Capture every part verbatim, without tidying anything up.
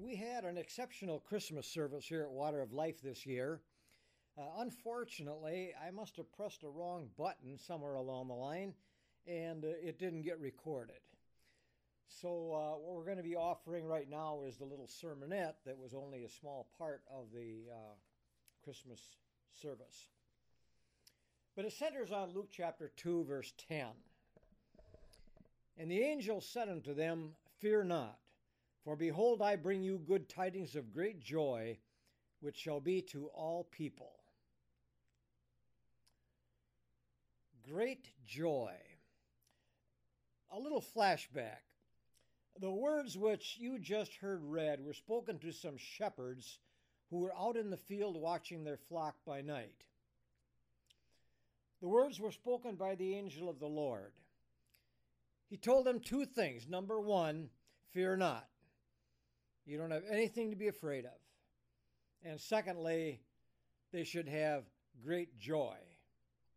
We had an exceptional Christmas service here at Water of Life this year. Uh, unfortunately, I must have pressed a wrong button somewhere along the line, and uh, it didn't get recorded. So uh, what we're going to be offering right now is the little sermonette that was only a small part of the uh, Christmas service. But it centers on Luke chapter two, verse ten. And the angel said unto them, Fear not, for behold, I bring you good tidings of great joy, which shall be to all people. Great joy. A little flashback. The words which you just heard read were spoken to some shepherds who were out in the field watching their flock by night. The words were spoken by the angel of the Lord. He told them two things. Number one, fear not. You don't have anything to be afraid of. And secondly, they should have great joy.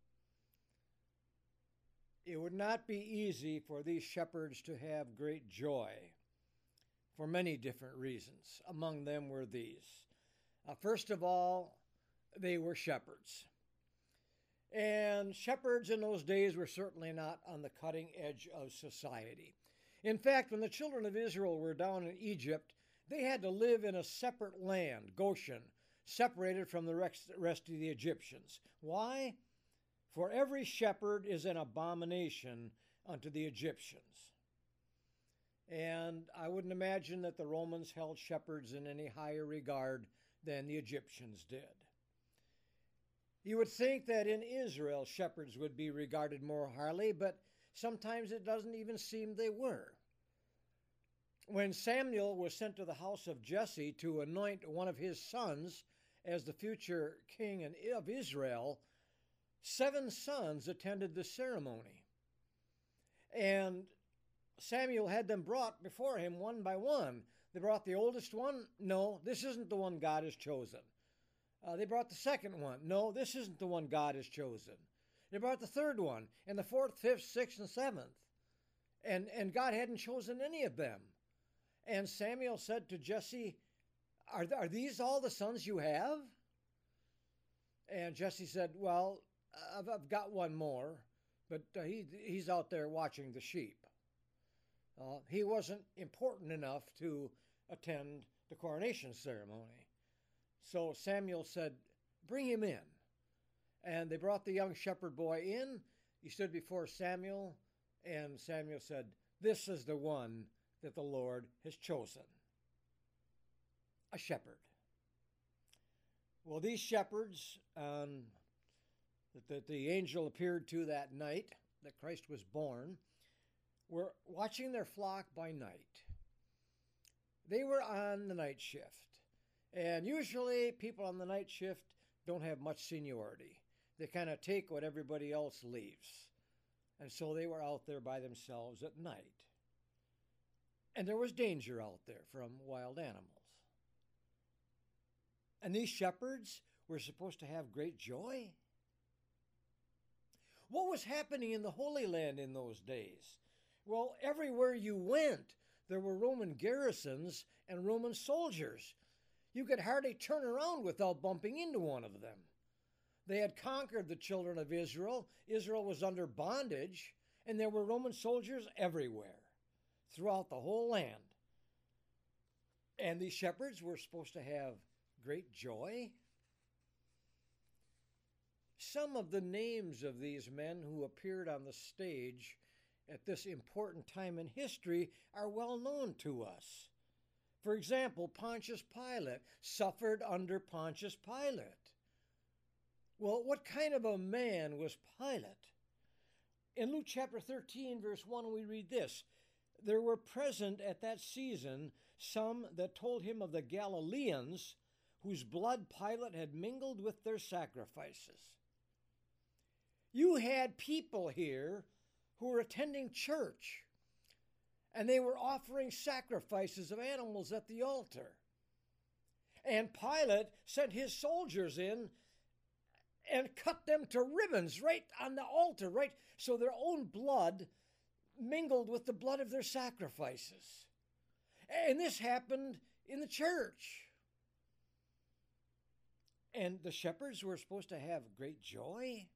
It would not be easy for these shepherds to have great joy for many different reasons. Among them were these. Uh, first of all, they were shepherds. And shepherds in those days were certainly not on the cutting edge of society. In fact, when the children of Israel were down in Egypt, they had to live in a separate land, Goshen, separated from the rest of the Egyptians. Why? For every shepherd is an abomination unto the Egyptians. And I wouldn't imagine that the Romans held shepherds in any higher regard than the Egyptians did. You would think that in Israel shepherds would be regarded more highly, but sometimes it doesn't even seem they were. When Samuel was sent to the house of Jesse to anoint one of his sons as the future king of Israel, seven sons attended the ceremony. And Samuel had them brought before him one by one. They brought the oldest one. No, this isn't the one God has chosen. Uh, they brought the second one. No, this isn't the one God has chosen. They brought the third one, and the fourth, fifth, sixth, and seventh. And, and God hadn't chosen any of them. And Samuel said to Jesse, are, are these all the sons you have? And Jesse said, well, I've, I've got one more, but uh, he, he's out there watching the sheep. Uh, he wasn't important enough to attend the coronation ceremony. So Samuel said, bring him in. And they brought the young shepherd boy in. He stood before Samuel, and Samuel said, this is the one that the Lord has chosen. A shepherd. Well, these shepherds um, that, that the angel appeared to that night that Christ was born were watching their flock by night. They were on the night shift. And usually people on the night shift don't have much seniority. They kind of take what everybody else leaves. And so they were out there by themselves at night. And there was danger out there from wild animals. And these shepherds were supposed to have great joy. What was happening in the Holy Land in those days? Well, everywhere you went, there were Roman garrisons and Roman soldiers. You could hardly turn around without bumping into one of them. They had conquered the children of Israel. Israel was under bondage, and there were Roman soldiers everywhere, throughout the whole land. And these shepherds were supposed to have great joy. Some of the names of these men who appeared on the stage at this important time in history are well known to us. For example, Pontius Pilate suffered under Pontius Pilate. Well, what kind of a man was Pilate? In Luke chapter thirteen, verse one, we read this. There were present at that season some that told him of the Galileans, whose blood Pilate had mingled with their sacrifices. You had people here who were attending church, and they were offering sacrifices of animals at the altar. And Pilate sent his soldiers in and cut them to ribbons right on the altar, right? So their own blood mingled with the blood of their sacrifices. And this happened in the church. And the shepherds were supposed to have great joy.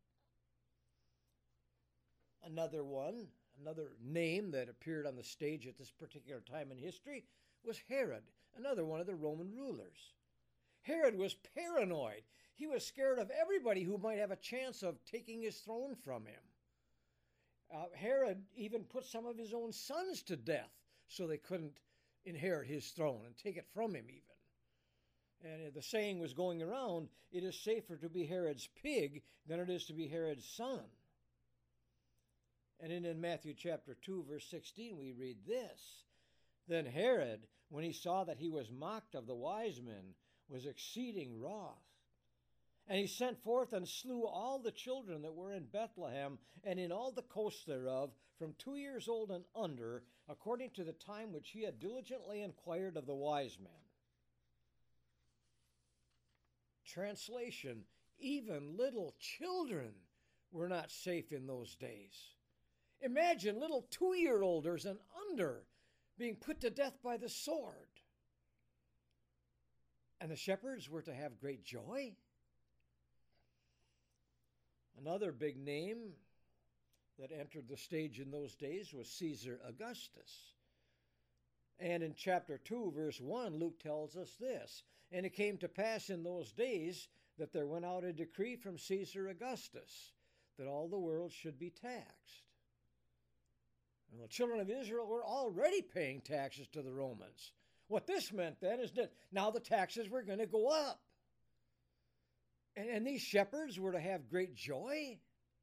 Another one, another name that appeared on the stage at this particular time in history was Herod, another one of the Roman rulers. Herod was paranoid. He was scared of everybody who might have a chance of taking his throne from him. Uh, Herod even put some of his own sons to death so they couldn't inherit his throne and take it from him even. And the saying was going around, it is safer to be Herod's pig than it is to be Herod's son. And then in Matthew chapter two, verse sixteen, we read this. Then Herod, when he saw that he was mocked of the wise men, was exceeding wroth. And he sent forth and slew all the children that were in Bethlehem and in all the coasts thereof, from two years old and under, according to the time which he had diligently inquired of the wise men. Translation, even little children were not safe in those days. Imagine little two-year-olders and under being put to death by the sword. And the shepherds were to have great joy. Another big name that entered the stage in those days was Caesar Augustus. And in chapter two, verse one, Luke tells us this. And it came to pass in those days that there went out a decree from Caesar Augustus that all the world should be taxed. And the children of Israel were already paying taxes to the Romans. What this meant then is that now the taxes were going to go up. And, and these shepherds were to have great joy.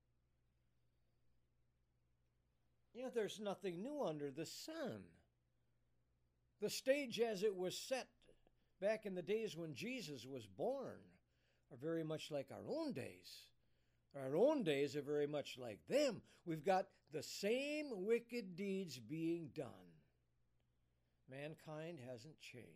You know, there's nothing new under the sun. The stage as it was set back in the days when Jesus was born are very much like our own days. Our own days are very much like them. We've got the same wicked deeds being done. Mankind hasn't changed.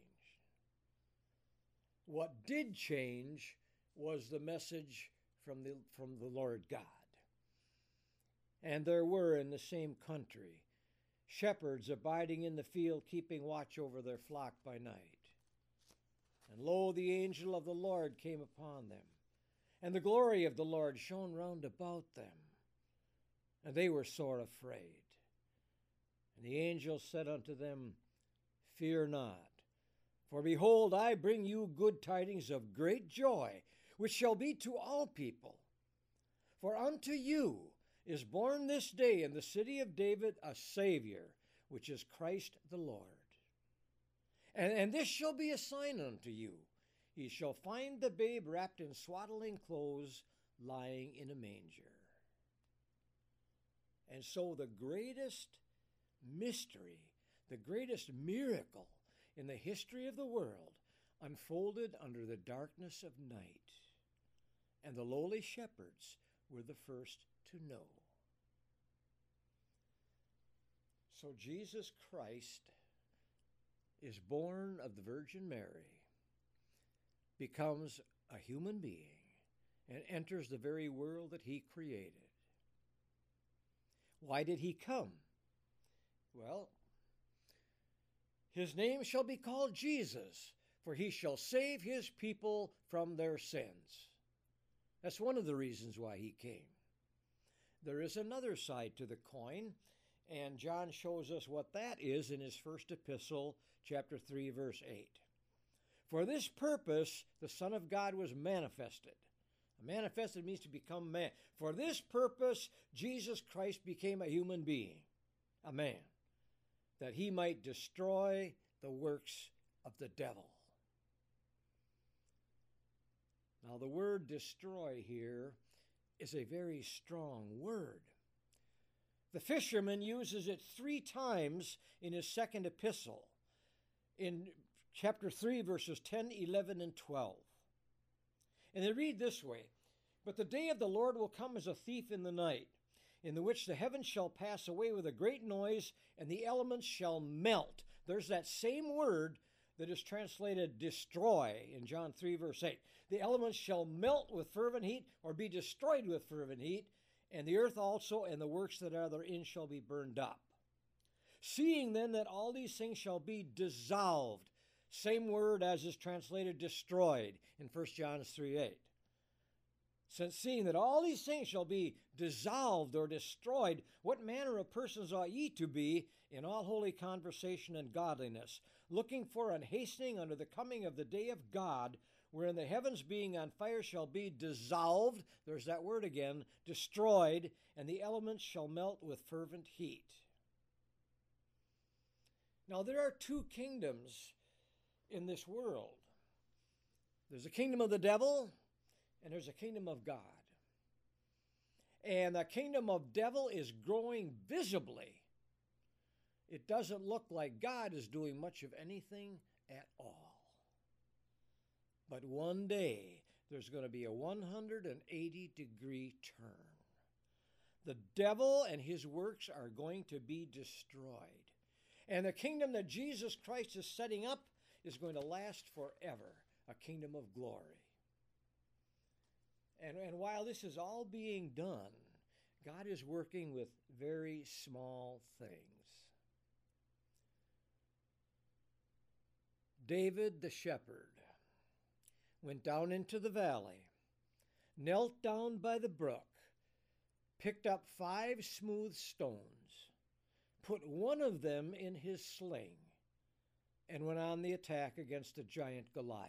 What did change was the message from the, from the Lord God. And there were in the same country shepherds abiding in the field, keeping watch over their flock by night. And lo, the angel of the Lord came upon them, and the glory of the Lord shone round about them, and they were sore afraid. And the angel said unto them, Fear not, for behold, I bring you good tidings of great joy, which shall be to all people. For unto you is born this day in the city of David a Savior, which is Christ the Lord. And, and this shall be a sign unto you. Ye shall find the babe wrapped in swaddling clothes, lying in a manger. And so the greatest mystery, the greatest miracle in the history of the world unfolded under the darkness of night. And the lowly shepherds were the first to know. So Jesus Christ is born of the Virgin Mary, becomes a human being, and enters the very world that he created. Why did he come? Well, his name shall be called Jesus, for he shall save his people from their sins. That's one of the reasons why he came. There is another side to the coin, and John shows us what that is in his first epistle, chapter three, verse eight. For this purpose the Son of God was manifested. Manifested means to become man. For this purpose Jesus Christ became a human being, a man, that he might destroy the works of the devil. Now the word destroy here is a very strong word. The fisherman uses it three times in his second epistle, in chapter three, verses ten, eleven, and twelve. And they read this way, But the day of the Lord will come as a thief in the night, in the which the heavens shall pass away with a great noise, and the elements shall melt. There's that same word that is translated destroy in John three, verse eight. The elements shall melt with fervent heat, or be destroyed with fervent heat, and the earth also and the works that are therein shall be burned up. Seeing then that all these things shall be dissolved, Same word as is translated destroyed in First John three eight. Since seeing that all these things shall be dissolved or destroyed, what manner of persons ought ye to be in all holy conversation and godliness, looking for and hastening unto the coming of the day of God, wherein the heavens being on fire shall be dissolved, there's that word again, destroyed, and the elements shall melt with fervent heat. Now there are two kingdoms in this world. There's a kingdom of the devil, and there's a kingdom of God. And the kingdom of devil is growing visibly. It doesn't look like God is doing much of anything at all. But one day, there's going to be a one hundred eighty degree turn. The devil and his works are going to be destroyed. And the kingdom that Jesus Christ is setting up is going to last forever, a kingdom of glory. And, and while this is all being done, God is working with very small things. David the shepherd went down into the valley, knelt down by the brook, picked up five smooth stones, put one of them in his sling, and went on the attack against the giant Goliath.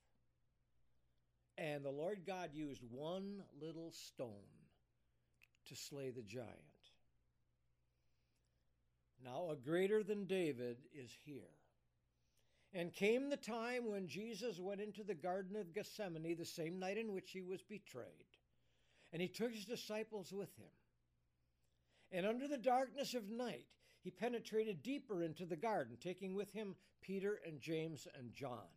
And the Lord God used one little stone to slay the giant. Now a greater than David is here. And came the time when Jesus went into the Garden of Gethsemane the same night in which he was betrayed. And he took his disciples with him. And under the darkness of night, he penetrated deeper into the garden, taking with him Peter and James and John.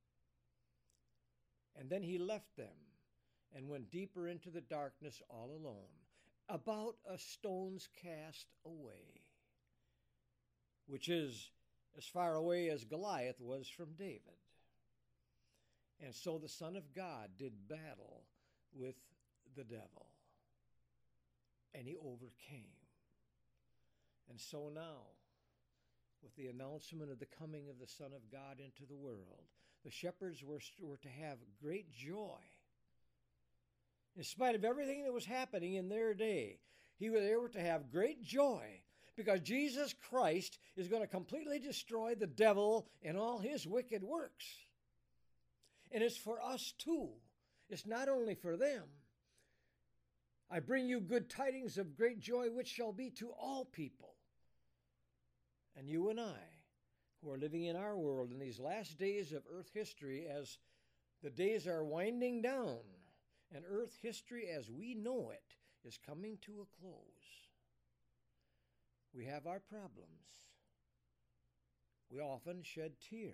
And then he left them and went deeper into the darkness all alone, about a stone's cast away, which is as far away as Goliath was from David. And so the Son of God did battle with the devil, and he overcame. And so now, with the announcement of the coming of the Son of God into the world, the shepherds were, were to have great joy. In spite of everything that was happening in their day, he, they were to have great joy because Jesus Christ is going to completely destroy the devil and all his wicked works. And it's for us too. It's not only for them. I bring you good tidings of great joy, which shall be to all people. And you and I, who are living in our world in these last days of earth history, as the days are winding down, and earth history as we know it is coming to a close. We have our problems. We often shed tears.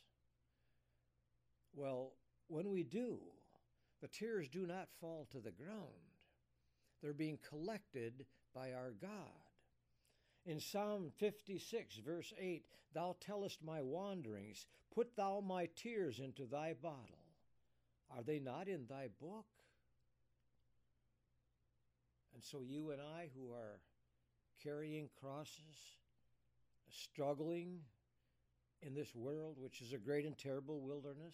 Well, when we do, the tears do not fall to the ground. They're being collected by our God. In Psalm fifty-six, verse eight, thou tellest my wanderings, put thou my tears into thy bottle. Are they not in thy book? And so you and I, who are carrying crosses, struggling in this world, which is a great and terrible wilderness,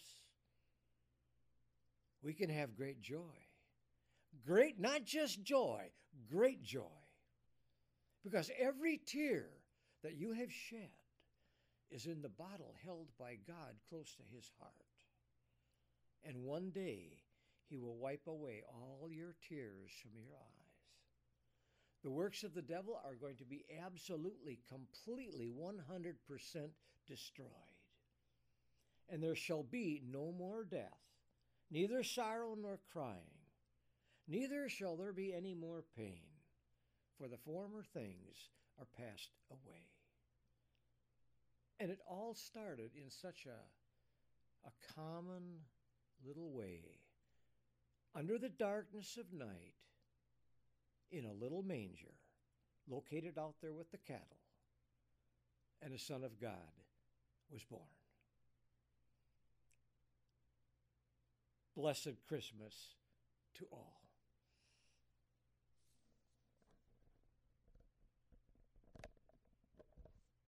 we can have great joy. Great, not just joy, great joy. Because every tear that you have shed is in the bottle held by God close to his heart. And one day he will wipe away all your tears from your eyes. The works of the devil are going to be absolutely, completely, one hundred percent destroyed. And there shall be no more death, neither sorrow nor crying, neither shall there be any more pain, for the former things are passed away. And it all started in such a, a common little way, under the darkness of night, in a little manger, located out there with the cattle, and the Son of God was born. Blessed Christmas to all.